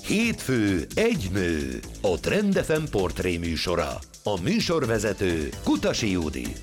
Hétfő egy nő, a Trend FM portré műsora. A műsorvezető Kutasi Judit.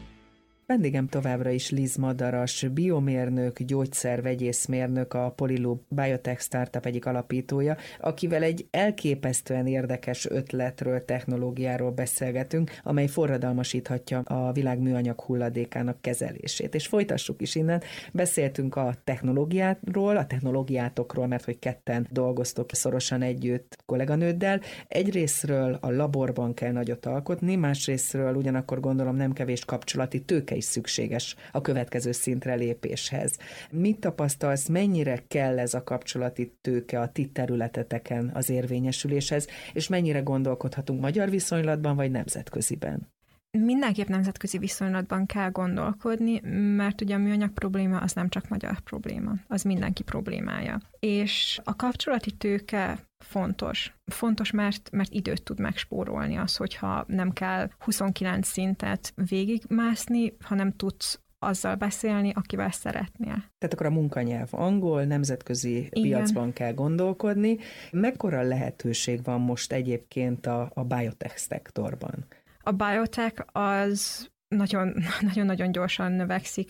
Vendégem továbbra is Liz Madaras, biomérnök, gyógyszervegyészmérnök, a Polyloop Biotech Startup egyik alapítója, akivel egy elképesztően érdekes ötletről, technológiáról beszélgetünk, amely forradalmasíthatja a világ műanyag hulladékának kezelését. És folytassuk is innen. Beszéltünk a technológiáról, a technológiátokról, mert hogy ketten dolgoztok szorosan együtt kolléganőddel. Egyrészről a laborban kell nagyot alkotni, másrészről ugyanakkor gondolom nem kevés kapcsolati tőke is szükséges a következő szintre lépéshez. Mit tapasztalsz, mennyire kell ez a kapcsolati tőke a ti területeteken az érvényesüléshez, és mennyire gondolkodhatunk magyar viszonylatban, vagy nemzetköziben? Mindenképp nemzetközi viszonylatban kell gondolkodni, mert ugye a műanyag probléma az nem csak magyar probléma, az mindenki problémája. És a kapcsolati tőke fontos. Fontos, mert időt tud megspórolni az, hogyha nem kell 29 szintet végigmászni, hanem tudsz azzal beszélni, akivel szeretnél. Tehát akkor a munkanyelv angol, nemzetközi piacban kell gondolkodni. Mekkora lehetőség van most egyébként a biotech szektorban? A biotech az nagyon-nagyon gyorsan növekszik,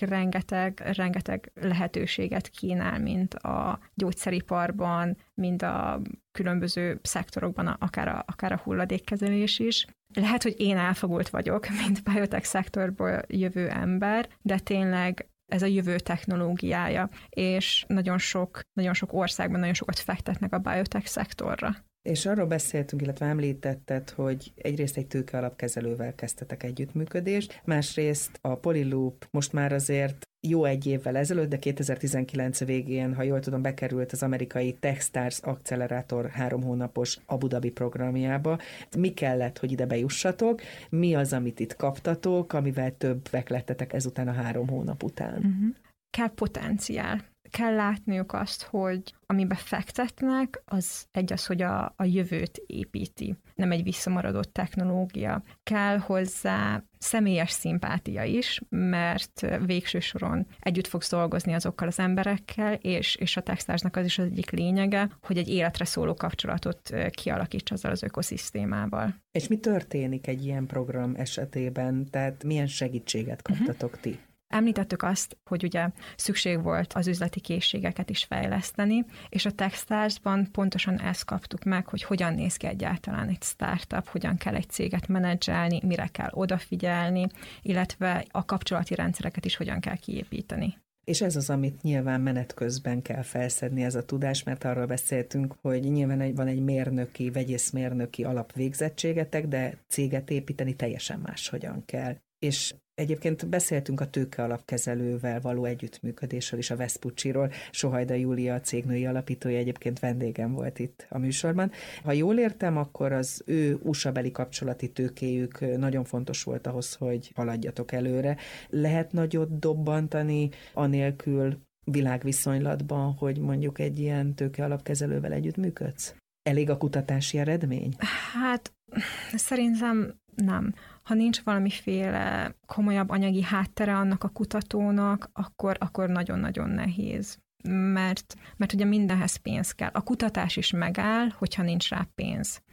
rengeteg lehetőséget kínál, mind a gyógyszeriparban, mind a különböző szektorokban, akár a hulladékkezelés is. Lehet, hogy én elfogult vagyok, mint biotech szektorból jövő ember, de tényleg ez a jövő technológiája, és nagyon sok országban nagyon sokat fektetnek a biotech szektorra. És arról beszéltünk, illetve említetted, hogy egyrészt egy tőkealapkezelővel kezdtetek együttműködést, másrészt a Polyloop most már azért jó egy évvel ezelőtt, de 2019 végén, ha jól tudom, bekerült az amerikai Techstars Accelerátor 3 hónapos Abu Dhabi programjába. Mi kellett, hogy ide bejussatok? Mi az, amit itt kaptatok, amivel többek lettetek ezután a 3 hónap után? Kell potenciál. Kell látniuk azt, hogy amiben fektetnek, az, hogy a jövőt építi, nem egy visszamaradott technológia. Kell hozzá személyes szimpátia is, mert végső soron együtt fogsz dolgozni azokkal az emberekkel, és a Techstarsnak az is az egyik lényege, hogy egy életre szóló kapcsolatot kialakíts azzal az ökoszisztémával. És mi történik egy ilyen program esetében? Tehát milyen segítséget kaptatok ti? Említettük azt, hogy ugye szükség volt az üzleti készségeket is fejleszteni, és a Techstarsban pontosan ezt kaptuk meg, hogy hogyan néz ki egyáltalán egy startup, hogyan kell egy céget menedzselni, mire kell odafigyelni, illetve a kapcsolati rendszereket is hogyan kell kiépíteni. És ez az, amit nyilván menet közben kell felszedni, ez a tudás, mert arról beszéltünk, hogy nyilván van egy mérnöki, vegyészmérnöki alapvégzettségetek, de céget építeni teljesen máshogyan kell. És egyébként beszéltünk a tőkealapkezelővel való együttműködésről is, a Vespucciról. Sohajda Júlia, a cégnői alapítója, egyébként vendégem volt itt a műsorban. Ha jól értem, akkor az ő USA-beli kapcsolati tőkéjük nagyon fontos volt ahhoz, hogy haladjatok előre. Lehet nagyot dobbantani anélkül világviszonylatban, hogy mondjuk egy ilyen tőkealapkezelővel együttműködsz? Elég a kutatási eredmény? Hát szerintem nem. Ha nincs valamiféle komolyabb anyagi háttere annak a kutatónak, akkor nagyon-nagyon nehéz. Mert ugye mindenhez pénz kell. A kutatás is megáll, hogyha nincs rá pénz.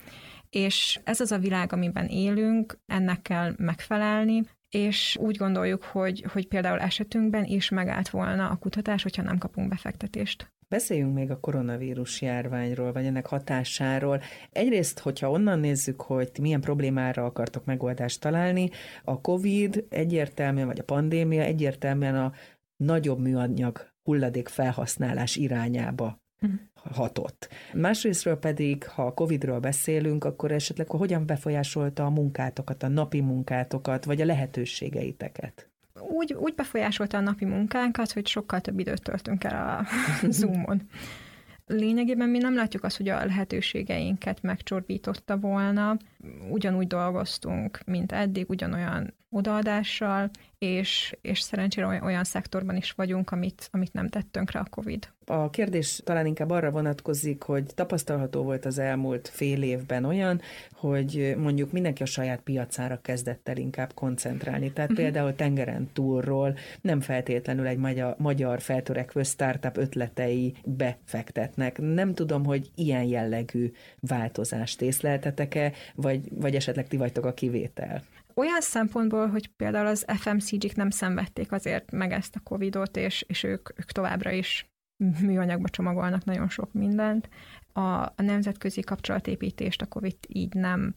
És ez az a világ, amiben élünk, ennek kell megfelelni, és úgy gondoljuk, hogy például esetünkben is megállt volna a kutatás, hogyha nem kapunk befektetést. Beszéljünk még a koronavírus járványról, vagy ennek hatásáról. Egyrészt, hogyha onnan nézzük, hogy milyen problémára akartok megoldást találni, a COVID egyértelműen, vagy a pandémia egyértelműen a nagyobb műanyag hulladék felhasználás irányába hatott. Másrésztről pedig, ha a COVID-ről beszélünk, akkor esetleg hogyan befolyásolta a munkátokat, a napi munkátokat, vagy a lehetőségeiteket? Úgy befolyásolta a napi munkánkat, hogy sokkal több időt töltünk el a Zoomon. Lényegében mi nem látjuk azt, hogy a lehetőségeinket megcsorbította volna. Ugyanúgy dolgoztunk, mint eddig, ugyanolyan odaadással, és szerencsére olyan szektorban is vagyunk, amit nem tett tönkre a COVID. A kérdés talán inkább arra vonatkozik, hogy tapasztalható volt az elmúlt fél évben olyan, hogy mondjuk mindenki a saját piacára kezdett el inkább koncentrálni. Tehát például tengeren túlról nem feltétlenül egy magyar feltörekvő startup ötletei befektetnek. Nem tudom, hogy ilyen jellegű változást észleltetek-e, vagy esetleg ti vagytok a kivétel. Olyan szempontból, hogy például az FMCG-k nem szenvedték azért meg ezt a Covid-ot, és ők továbbra is műanyagba csomagolnak nagyon sok mindent. A nemzetközi kapcsolatépítést a Covid így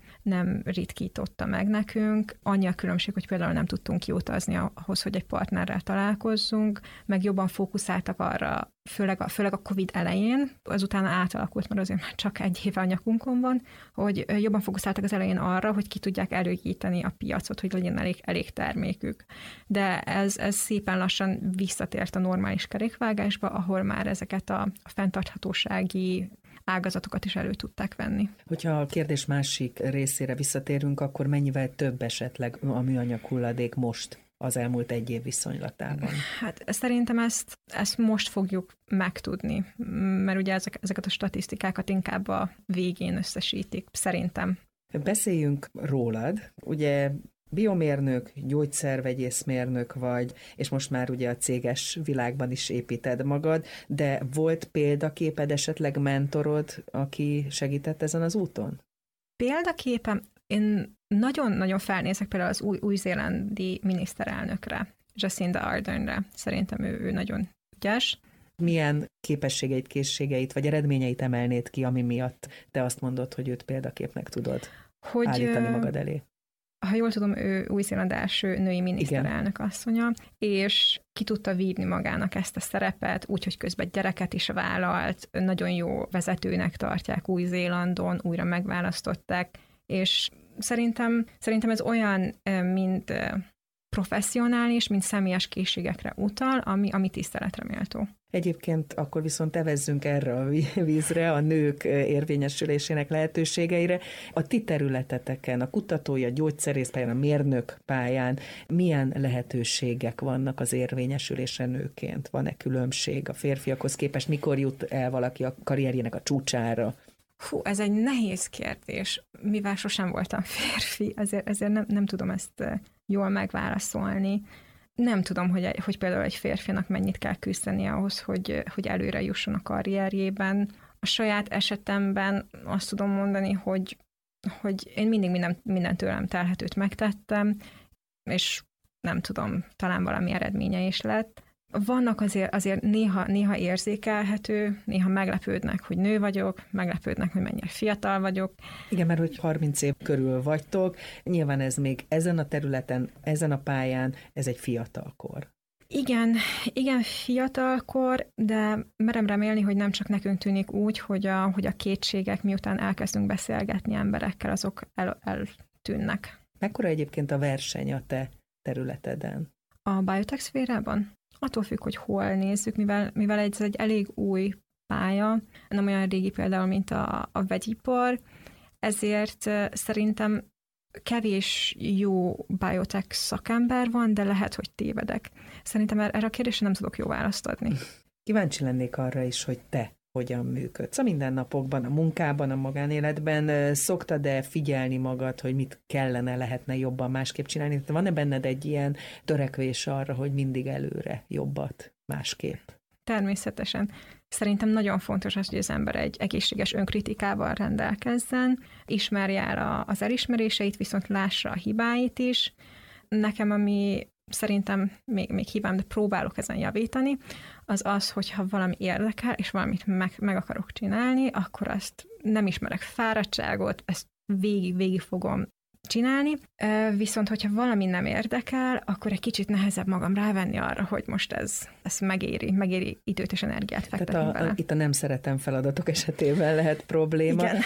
nem ritkította meg nekünk. Annyi a különbség, hogy például nem tudtunk kiutazni ahhoz, hogy egy partnerrel találkozzunk, meg jobban fókuszáltak arra, főleg a Covid elején, azután átalakult, mert azért már csak egy éve a nyakunkon van, hogy jobban fókuszáltak az elején arra, hogy ki tudják elégíteni a piacot, hogy legyen elég termékük. De ez szépen lassan visszatért a normális kerékvágásba, ahol már ezeket a fenntarthatósági ágazatokat is elő tudták venni. Hogyha a kérdés másik részére visszatérünk, akkor mennyivel több esetleg a műanyag hulladék most az elmúlt egy év viszonylatában? Hát szerintem ezt most fogjuk megtudni, mert ugye ezeket a statisztikákat inkább a végén összesítik, szerintem. Beszéljünk rólad. Ugye biomérnök, gyógyszervegyészmérnök vagy, és most már ugye a céges világban is építed magad, de volt példaképed, esetleg mentorod, aki segített ezen az úton? Példaképem, én nagyon-nagyon felnézek például az új-zélandi miniszterelnökre, Jacinda Ardernre. Szerintem ő nagyon ügyes. Milyen képességeit, készségeit vagy eredményeit emelnéd ki, ami miatt te azt mondod, hogy őt példaképnek tudod állítani magad elé? Ha jól tudom, ő Új-Zéland első női miniszterelnök asszonya, és ki tudta vívni magának ezt a szerepet, úgyhogy közben gyereket is vállalt, nagyon jó vezetőnek tartják Új-Zélandon, újra megválasztották, és szerintem ez olyan, mint professzionális, mint személyes készségekre utal, ami tiszteletre méltó. Egyébként akkor viszont evezzünk erre a vízre, a nők érvényesülésének lehetőségeire. A ti területeteken, a kutatói, a gyógyszerészpályán, a mérnök pályán milyen lehetőségek vannak az érvényesülésre nőként? Van-e különbség a férfiakhoz képest? Mikor jut el valaki a karrierjének a csúcsára? Ez egy nehéz kérdés. Mivel sosem voltam férfi, ezért nem tudom ezt jól megválaszolni. Nem tudom, hogy például egy férfinak mennyit kell küzdeni ahhoz, hogy előre jusson a karrierjében. A saját esetemben azt tudom mondani, hogy én mindig minden tőlem telhetőt megtettem, és nem tudom, talán valami eredménye is lett. Vannak azért néha érzékelhető, néha meglepődnek, hogy nő vagyok, meglepődnek, hogy mennyire fiatal vagyok. Igen, mert hogy 30 év körül vagytok, nyilván ez még ezen a területen, ezen a pályán, ez egy fiatalkor. Igen, fiatalkor, de merem remélni, hogy nem csak nekünk tűnik úgy, hogy a kétségek, miután elkezdünk beszélgetni emberekkel, azok eltűnnek. Mekkora egyébként a verseny a te területeden? A biotech szférában? Attól függ, hogy hol nézzük, mivel ez egy elég új pálya, nem olyan régi például, mint a vegyipar, ezért szerintem kevés jó biotech szakember van, de lehet, hogy tévedek. Szerintem erre a kérdésre nem tudok jó választ adni. Kíváncsi lennék arra is, hogy te hogyan működsz a mindennapokban, a munkában, a magánéletben. Szoktad-e figyelni magad, hogy mit kellene, lehetne jobban másképp csinálni? Van-e benned egy ilyen törekvés arra, hogy mindig előre jobbat másképp? Természetesen. Szerintem nagyon fontos az, hogy az ember egy egészséges önkritikával rendelkezzen, ismerje el az elismeréseit, viszont lássa a hibáit is. Nekem, ami szerintem még hibám, de próbálok ezen javítani, az, hogyha valami érdekel, és valamit meg akarok csinálni, akkor azt nem ismerek fáradtságot, ezt végig fogom csinálni, viszont hogyha valami nem érdekel, akkor egy kicsit nehezebb magam rávenni arra, hogy most ez megéri időt és energiát fektetni bele. Itt a nem szeretem feladatok esetében lehet probléma. Igen.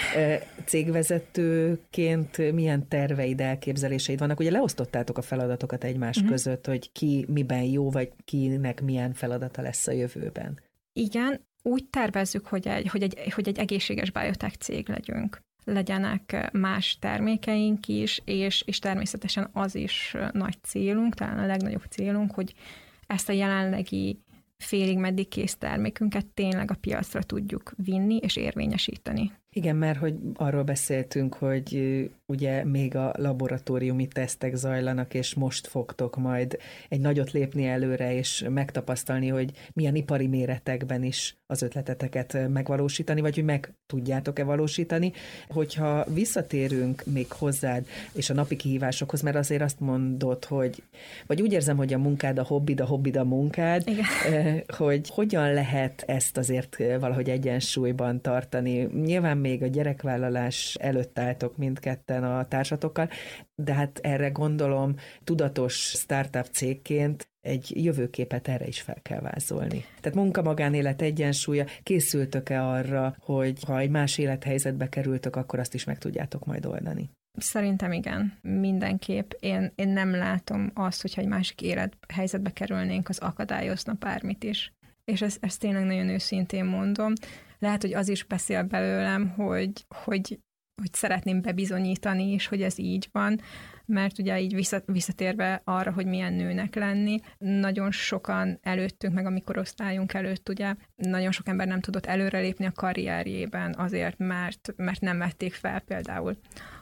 Cégvezetőként milyen terveid, elképzeléseid vannak? Ugye leosztottátok a feladatokat egymás között, hogy ki miben jó, vagy kinek milyen feladata lesz a jövőben. Igen, úgy tervezzük, hogy egy egészséges biotech cég legyünk. Legyenek más termékeink is, és természetesen az is nagy célunk, talán a legnagyobb célunk, hogy ezt a jelenlegi félig meddig kész termékünket tényleg a piacra tudjuk vinni és érvényesíteni. Igen, mert hogy arról beszéltünk, hogy ugye még a laboratóriumi tesztek zajlanak, és most fogtok majd egy nagyot lépni előre, és megtapasztalni, hogy milyen ipari méretekben is az ötleteteket megvalósítani, vagy hogy meg tudjátok-e valósítani. Hogyha visszatérünk még hozzád, és a napi kihívásokhoz, mert azért azt mondod, hogy, vagy úgy érzem, hogy a munkád a hobbid, a hobbid a munkád, igen. Hogy hogyan lehet ezt azért valahogy egyensúlyban tartani. Nyilván még a gyerekvállalás előtt álltok mindketten a társatokkal, de hát erre gondolom tudatos startup cégként egy jövőképet erre is fel kell vázolni. Tehát munka-magánélet egyensúlya, készültök-e arra, hogy ha egy más élethelyzetbe kerültök, akkor azt is meg tudjátok majd oldani? Szerintem igen, mindenképp. Én nem látom azt, hogyha egy másik élethelyzetbe kerülnénk, az akadályozna bármit is. És ezt tényleg nagyon őszintén mondom. Lehet, hogy az is beszél belőlem, hogy szeretném bebizonyítani, és hogy ez így van, mert ugye így visszatérve arra, hogy milyen nőnek lenni, nagyon sokan előttünk, meg a mi korosztályunk előtt, ugye, nagyon sok ember nem tudott előrelépni a karrierjében azért, mert nem vették fel például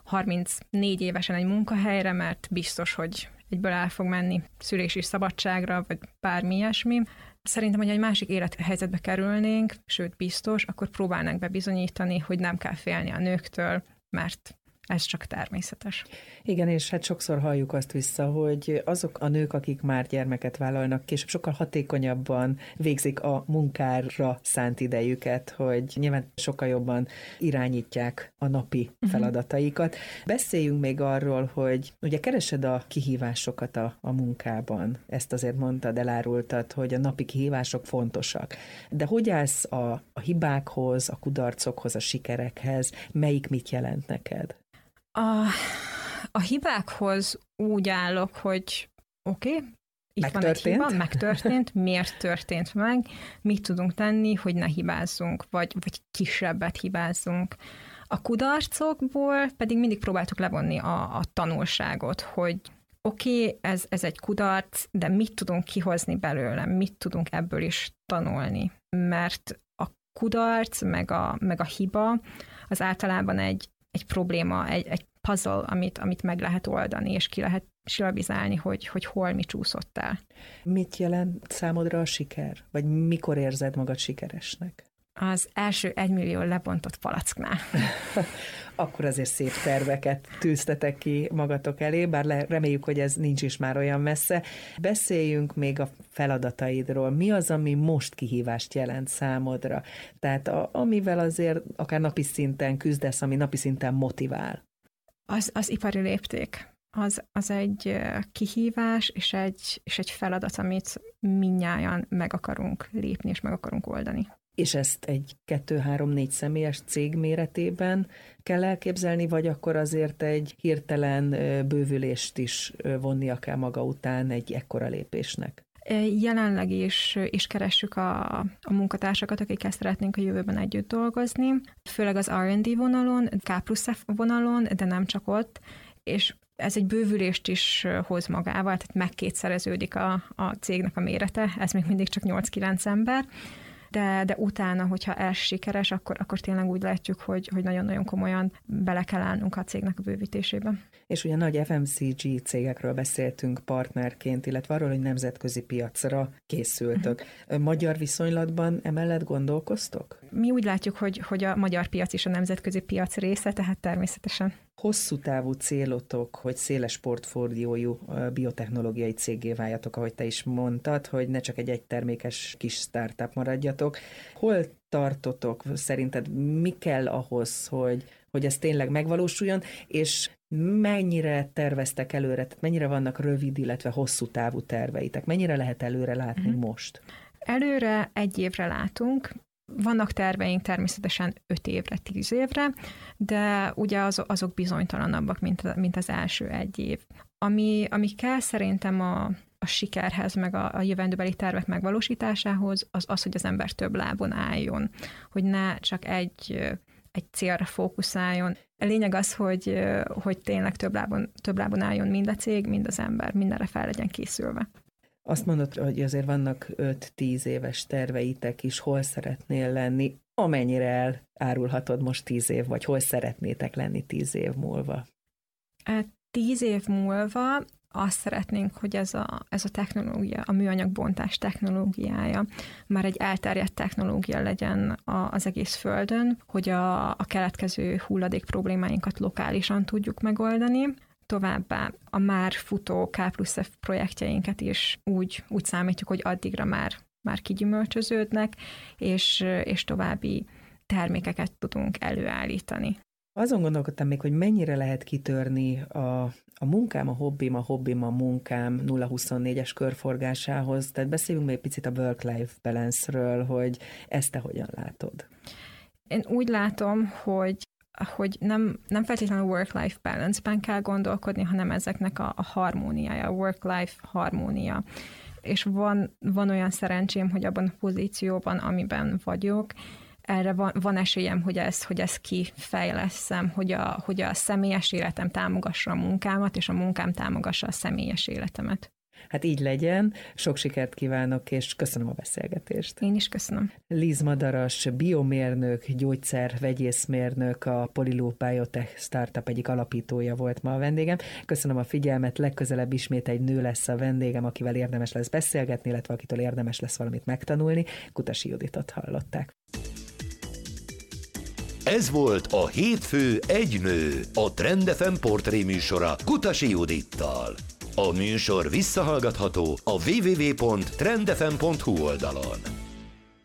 34 évesen egy munkahelyre, mert biztos, hogy egyből el fog menni szülési szabadságra, vagy bármi ilyesmi. Szerintem, hogy egy másik élethelyzetbe kerülnénk, sőt biztos, akkor próbálnánk bebizonyítani, hogy nem kell félni a nőktől, mert ez csak természetes. Igen, és hát sokszor halljuk azt vissza, hogy azok a nők, akik már gyermeket vállalnak, később sokkal hatékonyabban végzik a munkára szánt idejüket, hogy nyilván sokkal jobban irányítják a napi feladataikat. Beszéljünk még arról, hogy ugye keresed a kihívásokat a munkában. Ezt azért mondtad, elárultad, hogy a napi kihívások fontosak. De hogy állsz a hibákhoz, a kudarcokhoz, a sikerekhez? Melyik mit jelent neked? A hibákhoz úgy állok, hogy oké, itt van egy hiba, megtörtént, miért történt meg, mit tudunk tenni, hogy ne hibázzunk, vagy kisebbet hibázzunk. A kudarcokból pedig mindig próbáltuk levonni a tanulságot, hogy oké, ez egy kudarc, de mit tudunk kihozni belőle, mit tudunk ebből is tanulni. Mert a kudarc, meg a hiba az általában egy probléma, egy puzzle, amit meg lehet oldani, és ki lehet silabizálni, hogy hol mi csúszott el. Mit jelent számodra a siker? Vagy mikor érzed magad sikeresnek? Az első 1 millió lebontott palacknál. Akkor azért szép terveket tűztetek ki magatok elé, bár reméljük, hogy ez nincs is már olyan messze. Beszéljünk még a feladataidról. Mi az, ami most kihívást jelent számodra? Tehát amivel azért akár napi szinten küzdesz, ami napi szinten motivál? Az ipari lépték. Az egy kihívás, és egy feladat, amit mindnyájan meg akarunk lépni, és meg akarunk oldani. És ezt egy 2-3-4 személyes cég méretében kell elképzelni, vagy akkor azért egy hirtelen bővülést is vonnia kell maga után egy ekkora lépésnek? Jelenleg is keressük a munkatársakat, akikkel szeretnénk a jövőben együtt dolgozni, főleg az R&D vonalon, K+F vonalon, de nem csak ott, és ez egy bővülést is hoz magával, tehát megkétszereződik a cégnek a mérete, ez még mindig csak 8-9 ember, de utána, hogyha ez sikeres, akkor tényleg úgy látjuk, hogy nagyon-nagyon komolyan bele kell állnunk a cégnek a bővítésébe. És ugye nagy FMCG cégekről beszéltünk partnerként, illetve arról, hogy nemzetközi piacra készültök. Magyar viszonylatban emellett gondolkoztok? Mi úgy látjuk, hogy a magyar piac is a nemzetközi piac része, tehát természetesen. Hosszú távú célotok, hogy széles portfóliójú biotechnológiai céggé váljatok, ahogy te is mondtad, hogy ne csak egy egytermékes kis startup maradjatok. Hol tartotok? Szerinted mi kell ahhoz, hogy ez tényleg megvalósuljon, és mennyire terveztek előre, tehát mennyire vannak rövid, illetve hosszú távú terveitek? Mennyire lehet előre látni most? Előre 1 évre látunk. Vannak terveink természetesen 5 évre, 10 évre, de ugye azok bizonytalanabbak, mint az első 1 év. Ami kell szerintem a sikerhez, meg a jövendőbeli tervek megvalósításához, az, hogy az ember több lábon álljon, hogy ne csak egy célra fókuszáljon. A lényeg az, hogy tényleg több lábon álljon mind a cég, mind az ember, mindenre fel legyen készülve. Azt mondod, hogy azért vannak 5-10 éves terveitek is, hol szeretnél lenni, amennyire elárulhatod most 10 év, vagy hol szeretnétek lenni 10 év múlva? 10 év múlva azt szeretnénk, hogy ez a technológia, a műanyagbontás technológiája már egy elterjedt technológia legyen az egész Földön, hogy a keletkező hulladék problémáinkat lokálisan tudjuk megoldani. Továbbá a már futó K+F projektjeinket is úgy számítjuk, hogy addigra már kigyümölcsöződnek, és további termékeket tudunk előállítani. Azon gondolkodtam még, hogy mennyire lehet kitörni a munkám, a hobbim, a munkám 0-24-es körforgásához. Tehát beszéljünk még picit a work-life balance-ről, hogy ezt te hogyan látod? Én úgy látom, hogy nem feltétlenül work-life balance-ben kell gondolkodni, hanem ezeknek a harmóniája, a work-life harmónia. És van olyan szerencsém, hogy abban a pozícióban, amiben vagyok, erre van esélyem, hogy ezt kifejlesszem, hogy a személyes életem támogassa a munkámat, és a munkám támogassa a személyes életemet. Hát így legyen, sok sikert kívánok, és köszönöm a beszélgetést. Én is köszönöm. Liz Madaras, biomérnök, gyógyszervegyészmérnök, a Polyloop Biotech startup egyik alapítója volt ma a vendégem. Köszönöm a figyelmet, legközelebb ismét egy nő lesz a vendégem, akivel érdemes lesz beszélgetni, illetve akitől érdemes lesz valamit megtanulni. Kutasi Juditot hallották. Ez volt a Hétfő egy nő, a Trend FM portré műsora Kutasi Judittal. A műsor visszahallgatható a www.trendfm.hu oldalon.